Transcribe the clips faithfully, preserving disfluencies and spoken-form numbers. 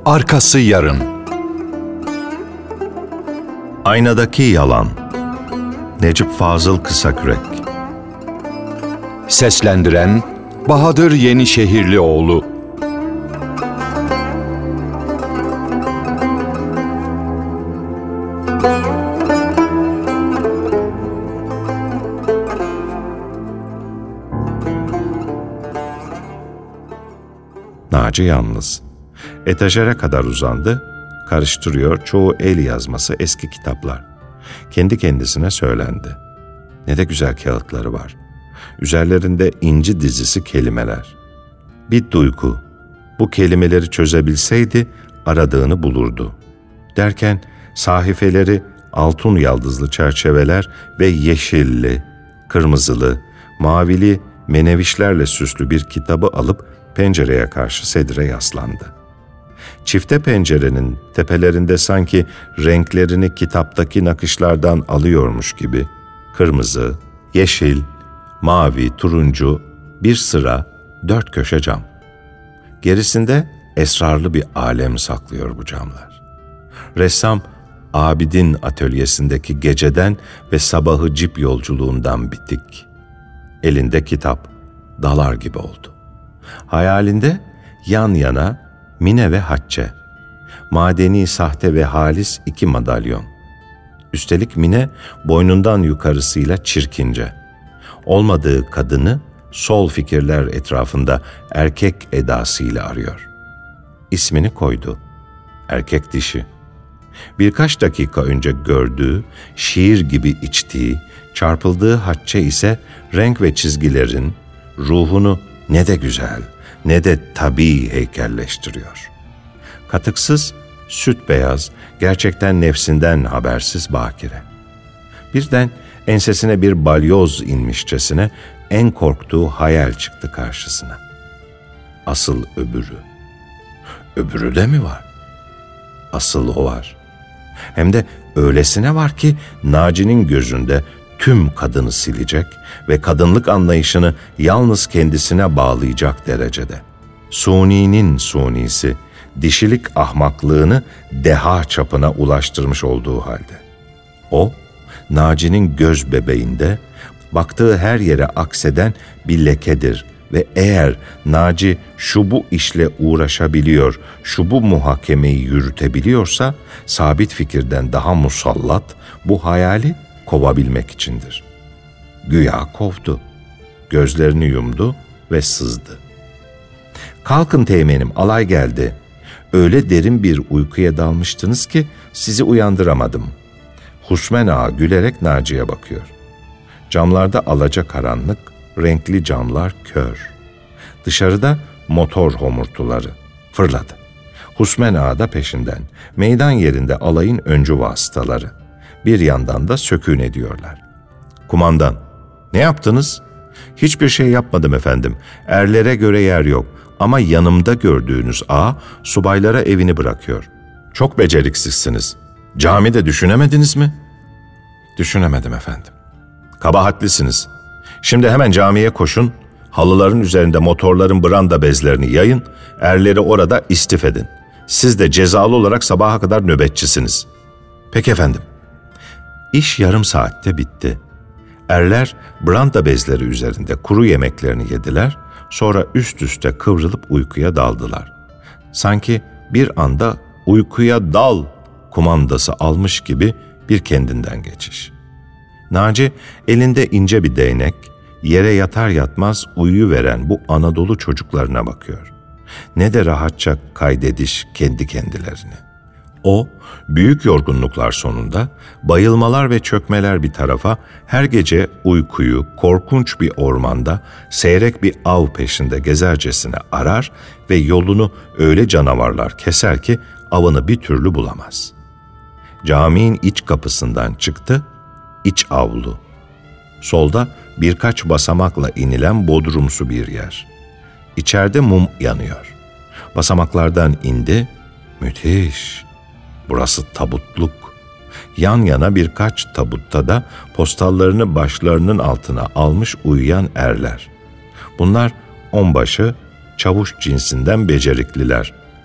Arkası yarın. Aynadaki Yalan. Necip Fazıl Kısakürek. Seslendiren Bahadır Yenişehirlioğlu. Naci yalnız. Etajere kadar uzandı, karıştırıyor çoğu el yazması eski kitaplar. Kendi kendisine söylendi. Ne de güzel kağıtları var. Üzerlerinde inci dizisi kelimeler. Bir duygu, bu kelimeleri çözebilseydi aradığını bulurdu. Derken sahifeleri altın yaldızlı çerçeveler ve yeşilli, kırmızılı, mavili menevişlerle süslü bir kitabı alıp pencereye karşı sedire yaslandı. Çifte pencerenin tepelerinde sanki renklerini kitaptaki nakışlardan alıyormuş gibi kırmızı, yeşil, mavi, turuncu bir sıra dört köşe cam. Gerisinde esrarlı bir alem saklıyor bu camlar. Ressam Abidin atölyesindeki geceden ve sabahı cip yolculuğundan bitik. Elinde kitap dalar gibi oldu. Hayalinde yan yana Mine ve Hatice, madeni sahte ve halis iki madalyon. Üstelik Mine boynundan yukarısıyla çirkince. Olmadığı kadını sol fikirler etrafında erkek edasıyla arıyor. İsmini koydu. Erkek dişi. Birkaç dakika önce gördüğü, şiir gibi içtiği, çarpıldığı Hatice ise renk ve çizgilerin ruhunu ne de güzel, ne de tabii heykelleştiriyor. Katıksız, süt beyaz, gerçekten nefsinden habersiz bakire. Birden ensesine bir balyoz inmişçesine en korktuğu hayal çıktı karşısına. Asıl öbürü. Öbürü de mi var? Asıl o var. Hem de öylesine var ki Naci'nin gözünde tüm kadını silecek ve kadınlık anlayışını yalnız kendisine bağlayacak derecede. Suni'nin sunisi, dişilik ahmaklığını deha çapına ulaştırmış olduğu halde. O, Naci'nin göz bebeğinde, baktığı her yere akseden bir lekedir ve eğer Naci şu bu işle uğraşabiliyor, şu bu muhakemeyi yürütebiliyorsa, sabit fikirden daha musallat bu hayali kovabilmek içindir. Güya kovdu. Gözlerini yumdu ve sızdı. "Kalkın teğmenim, alay geldi. Öyle derin bir uykuya dalmıştınız ki sizi uyandıramadım." Husmen Ağa gülerek Naci'ye bakıyor. Camlarda alacakaranlık, renkli camlar kör. Dışarıda motor homurtuları. Fırladı. Husmen Ağa da peşinden. Meydan yerinde alayın öncü vasıtaları. Bir yandan da sökün ediyorlar. "Kumandan, ne yaptınız?" "Hiçbir şey yapmadım efendim. Erlere göre yer yok. Ama yanımda gördüğünüz ağa subaylara evini bırakıyor." "Çok beceriksizsiniz. Camide düşünemediniz mi?" "Düşünemedim efendim." "Kabahatlisiniz. Şimdi hemen camiye koşun, halıların üzerinde motorların branda bezlerini yayın, erleri orada istif edin. Siz de cezalı olarak sabaha kadar nöbetçisiniz." "Peki efendim." İş yarım saatte bitti. Erler branda bezleri üzerinde kuru yemeklerini yediler, sonra üst üste kıvrılıp uykuya daldılar. Sanki bir anda uykuya dal kumandası almış gibi bir kendinden geçiş. Naci elinde ince bir değnek, yere yatar yatmaz uyuyuveren bu Anadolu çocuklarına bakıyor. Ne de rahatça kaydediş kendi kendilerini. O, büyük yorgunluklar sonunda, bayılmalar ve çökmeler bir tarafa, her gece uykuyu korkunç bir ormanda, seyrek bir av peşinde gezercesine arar ve yolunu öyle canavarlar keser ki avını bir türlü bulamaz. Caminin iç kapısından çıktı, iç avlu. Solda birkaç basamakla inilen bodrumsu bir yer. İçeride mum yanıyor. Basamaklardan indi, müthiş. Burası tabutluk. Yan yana birkaç tabutta da postallarını başlarının altına almış uyuyan erler. Bunlar onbaşı, çavuş cinsinden becerikliler,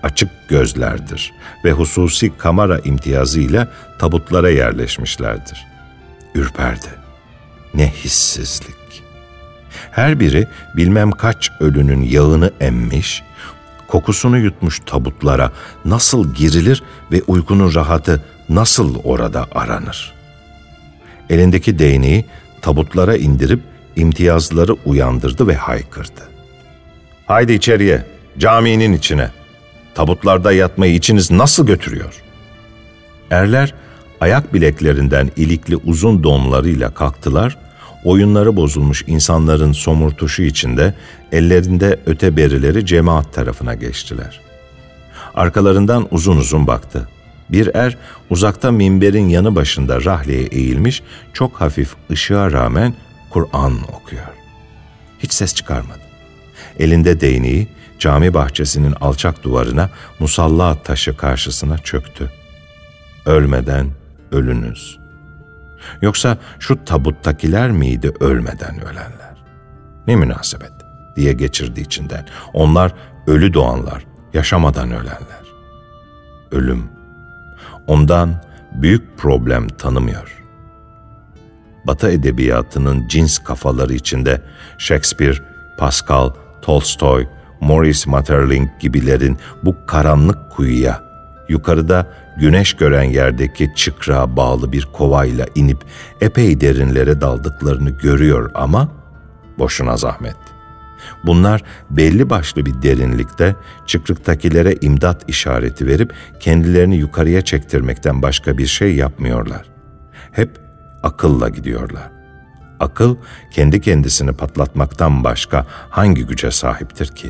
açık gözlerdir ve hususi kamera imtiyazıyla tabutlara yerleşmişlerdir. Ürperdi. Ne hissizlik. Her biri bilmem kaç ölünün yağını emmiş, kokusunu yutmuş tabutlara nasıl girilir ve uykunun rahatı nasıl orada aranır? Elindeki değneği tabutlara indirip imtiyazları uyandırdı ve haykırdı. "Haydi içeriye, caminin içine. Tabutlarda yatmayı içiniz nasıl götürüyor?" Erler ayak bileklerinden ilikli uzun donlarıyla kalktılar, oyunları bozulmuş insanların somurtuşu içinde ellerinde öteberileri cemaat tarafına geçtiler. Arkalarından uzun uzun baktı. Bir er uzakta minberin yanı başında rahleye eğilmiş, çok hafif ışığa rağmen Kur'an okuyor. Hiç ses çıkarmadı. Elinde değneği cami bahçesinin alçak duvarına, musalla taşı karşısına çöktü. "Ölmeden ölünüz. Yoksa şu tabuttakiler miydi ölmeden ölenler? Ne münasebet," diye geçirdi içinden. "Onlar ölü doğanlar, yaşamadan ölenler. Ölüm ondan büyük problem tanımıyor." Batı edebiyatının cins kafaları içinde Shakespeare, Pascal, Tolstoy, Maurice Maeterlinck gibilerin bu karanlık kuyuya, yukarıda güneş gören yerdeki çıkrığa bağlı bir kovayla inip epey derinlere daldıklarını görüyor ama boşuna zahmet. Bunlar belli başlı bir derinlikte çıkrıktakilere imdat işareti verip kendilerini yukarıya çektirmekten başka bir şey yapmıyorlar. Hep akılla gidiyorlar. Akıl kendi kendisini patlatmaktan başka hangi güce sahiptir ki?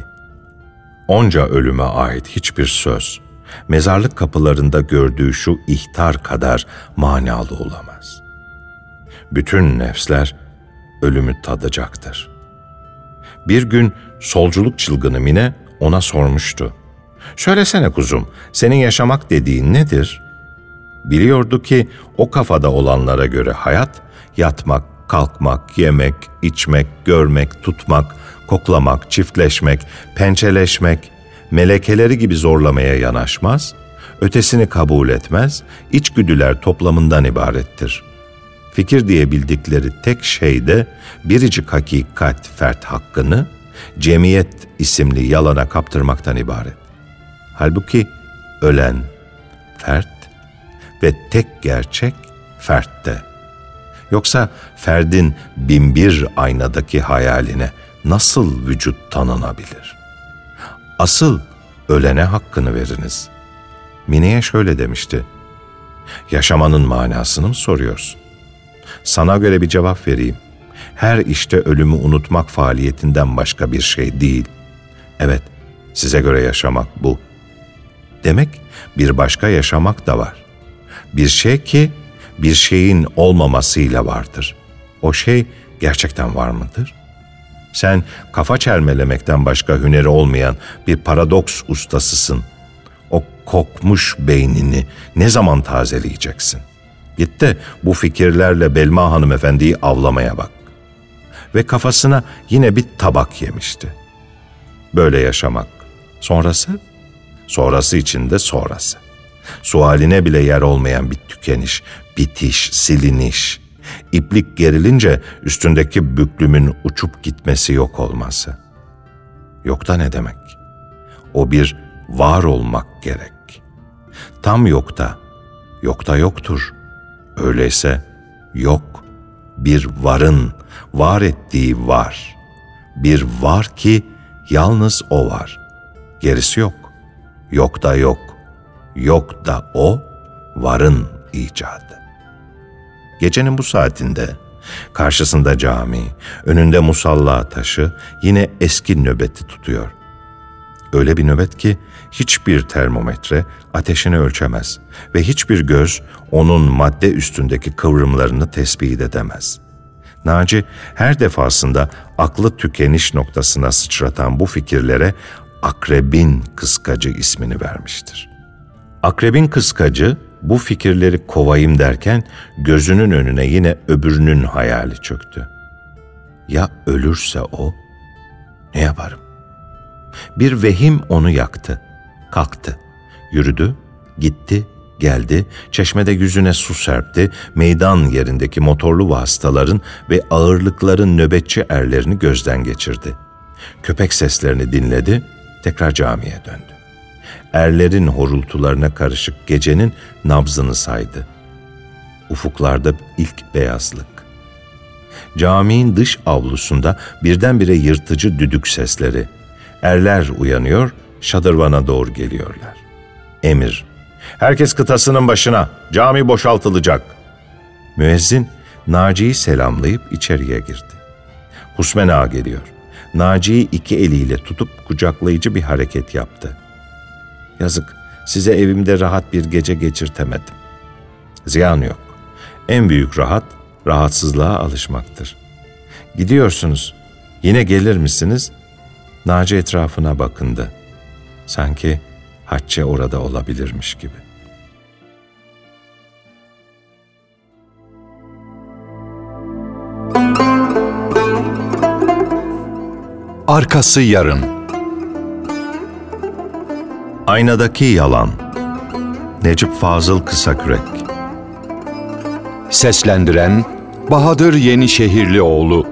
Onca ölüme ait hiçbir söz, mezarlık kapılarında gördüğü şu ihtar kadar manalı olamaz. Bütün nefsler ölümü tadacaktır. Bir gün solculuk çılgını Mine ona sormuştu. "Söylesene kuzum, senin yaşamak dediğin nedir?" Biliyordu ki o kafada olanlara göre hayat, yatmak, kalkmak, yemek, içmek, görmek, tutmak, koklamak, çiftleşmek, pençeleşmek, melekeleri gibi zorlamaya yanaşmaz, ötesini kabul etmez, içgüdüler toplamından ibarettir. Fikir diye bildikleri tek şey de biricik hakikat fert hakkını, cemiyet isimli yalana kaptırmaktan ibaret. Halbuki ölen fert ve tek gerçek fertte. Yoksa ferdin binbir aynadaki hayaline nasıl vücut tanınabilir? Asıl ölene hakkını veriniz. Mine'ye şöyle demişti. "Yaşamanın manasını mı soruyorsun? Sana göre bir cevap vereyim. Her işte ölümü unutmak faaliyetinden başka bir şey değil. Evet, size göre yaşamak bu. Demek bir başka yaşamak da var. Bir şey ki bir şeyin olmamasıyla vardır. O şey gerçekten var mıdır? Sen kafa çelmelemekten başka hüneri olmayan bir paradoks ustasısın. O kokmuş beynini ne zaman tazeleyeceksin? Git de bu fikirlerle Belma hanımefendiyi avlamaya bak." Ve kafasına yine bir tabak yemişti. Böyle yaşamak. Sonrası? Sonrası için de sonrası. Sualine bile yer olmayan bir tükeniş, bitiş, siliniş. İplik gerilince üstündeki büklümün uçup gitmesi, yok olması. Yok da ne demek? O bir var olmak gerek. Tam yokta, yokta yoktur. Öyleyse yok, bir varın var ettiği var. Bir var ki yalnız o var. Gerisi yok. Yok da yok. Yok da o, varın icadı. Gecenin bu saatinde, karşısında cami, önünde musalla taşı, yine eski nöbeti tutuyor. Öyle bir nöbet ki hiçbir termometre ateşini ölçemez ve hiçbir göz onun madde üstündeki kıvrımlarını tespit edemez. Naci her defasında aklı tükeniş noktasına sıçratan bu fikirlere akrebin kıskacı ismini vermiştir. Akrebin kıskacı bu fikirleri kovayım derken gözünün önüne yine öbürünün hayali çöktü. Ya ölürse o? Ne yaparım? Bir vehim onu yaktı. Kalktı, yürüdü, gitti, geldi, çeşmede yüzüne su serpti, meydan yerindeki motorlu vasıtaların ve ağırlıkların nöbetçi erlerini gözden geçirdi. Köpek seslerini dinledi, tekrar camiye döndü. Erlerin horultularına karışık gecenin nabzını saydı. Ufuklarda ilk beyazlık. Caminin dış avlusunda birdenbire yırtıcı düdük sesleri. Erler uyanıyor, şadırvana doğru geliyorlar. Emir, herkes kıtasının başına, cami boşaltılacak. Müezzin, Naci'yi selamlayıp içeriye girdi. Husmen Ağa geliyor. Naci'yi iki eliyle tutup kucaklayıcı bir hareket yaptı. Yazık, size evimde rahat bir gece geçirtemedim. Ziyan yok. En büyük rahat, rahatsızlığa alışmaktır. Gidiyorsunuz, yine gelir misiniz? Naci etrafına bakındı. Sanki Hatice orada olabilirmiş gibi. Arkası yarın. Aynadaki yalan. Necip Fazıl Kısakürek. Seslendiren Bahadır Yenişehirlioğlu.